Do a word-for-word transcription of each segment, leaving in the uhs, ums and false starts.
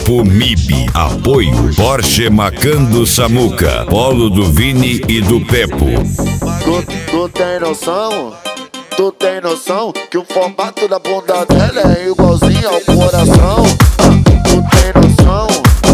Grupo M I B. Apoio Porsche Macan do Samuca, Polo do Vini e do Pepo. Tu, tu tem noção? Tu tem noção que o formato da bunda dela é igualzinho ao coração? Tu tem noção?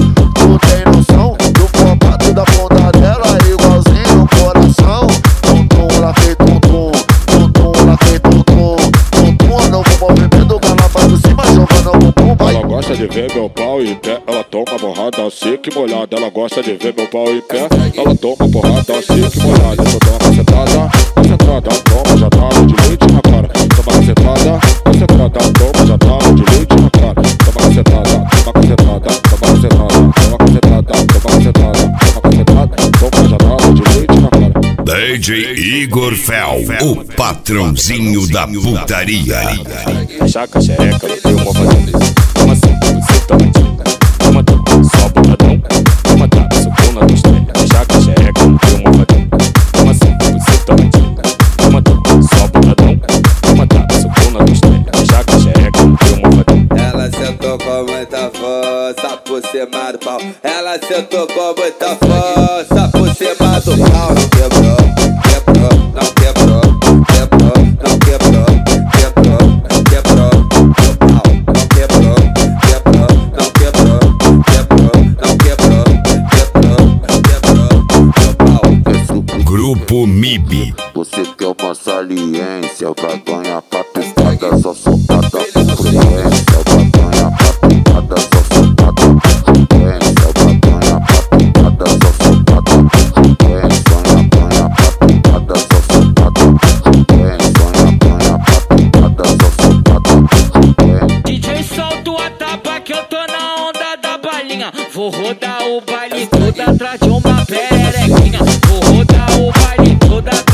Tu tem noção que o formato da bunda dela é igualzinho ao coração? Tum tum, ela fez tum tum, tum tum, ela fez tum tum, tum tum, novo movimento que ela faz por cima jogando o bumbum. Vai. Ela gosta de ver meu pau em pé, ela toma porrada seca e molhada. Ela gosta de ver meu pau em pé, ela toma porrada seca e molhada. Eu dou uma cacetada, concentrada, toma já tava de leite na cara. Toma cacetada, concentrada, toma já tava de leite na cara. Toma cacetada, toma cacetada, toma cacetada, toma cacetada, toma cacetada, toma cacetada, toma já tava de leite na cara. D J Igor Fel, o patrãozinho da putaria. Chaca xereca, não tem uma fazenda. Toma assim, você tá bandida. Toma tá, só botadão. Toma tá, sucou na costela. Chaca xereca, não tem uma fazenda. Toma assim, você tá bandida. Toma tá, só botadão. Toma tá, sucou na costela. Chaca xereca, não tem uma fazenda. Ela sentou com muita força por cima do pau. Ela sentou com muita força por cima do pau. Não quebrou, quebrou, não quebrou, quebrou, não quebrou, quebrou, não quebrou. Meu pau não quebrou, quebrou, não quebrou, quebrou, não quebrou, quebrou, não quebrou. Meu pau. Grupo M I B. Você quer uma saliência pra ganhar patuscada, só soltada por fluência. Pra ganhar patuscada, só soltada por fluência. Pra ganhar patuscada, só soltada por fluência. Sonha, ganha patuscada, só soltada por fluência. Sonha, ganha patuscada, só soltada por fluência. D J solta a tapa que eu tô na onda da balinha. Vou rodar o baile todo atrás de uma pererequinha. Vou rodar o baile todo atrás